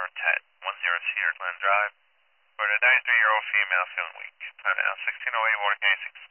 on Ted, 10 Cedar Glen Drive. For the 93-year-old female feeling weak. Time now, 1608 Water County 6.